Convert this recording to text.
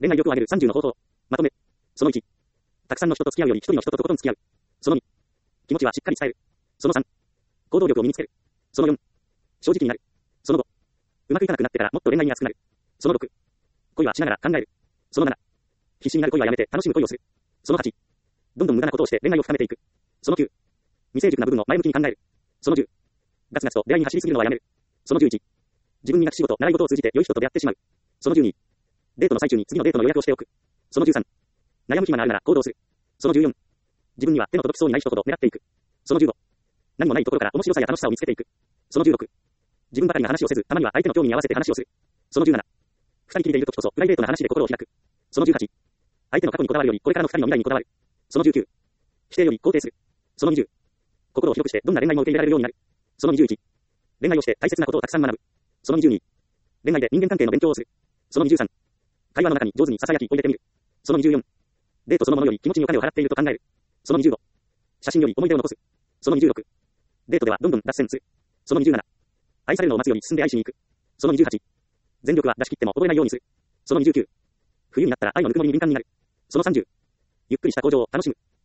恋愛力を上げる30の方法。まとめ。その1。たくさんの人と付き合うより一人の人ととことん付き合う。その2。気持ちはしっかり伝える。その3。行動力を身につける。その4。正直になる。その5。うまくいかなくなってからもっと恋愛に熱くなる。その6。恋はしながら考える。その7。必死になる恋はやめて楽しむ恋をする。その8。どんどん無駄なことをして恋愛を深めていく。その9。未成熟な部分を前向きに考える。その10。ガツガツと出会いに走りすぎるのはやめる。その11。自分に学仕事、習い事を通じて良い人と出会ってしまう。その12。デートの最中に次のデートの予約をしておく。その13。悩む暇があるなら行動する。その14。自分には手の届きそうにない人ほど狙っていく。その15。何もないところから面白さや楽しさを見つけていく。その16。自分ばかりが話をせず、たまには相手の興味に合わせて話をする。その17。二人きりでいるときこそプライベートな話で心を開く。その18。相手の過去にこだわるよりこれからの二人の未来にこだわる。その19。否定より肯定する。その20。心を広くしてどんな恋愛も受け入れられるようになる。その21。恋愛をして大切なことをたくさん学ぶ。その22。恋愛で人間関係の勉強をする。その23。会話の中に上手に囁きを入れてみる。その24。デートそのものより気持ちにお金を払っていると考える。その25。写真より思い出を残す。その26。デートではどんどん脱線する。その27。愛されるのを待つより進んで愛しに行く。その28。全力は出し切っても覚えないようにする。その29。冬になったら愛のぬくもりに敏感になる。その30。ゆっくりした向上を楽しむ。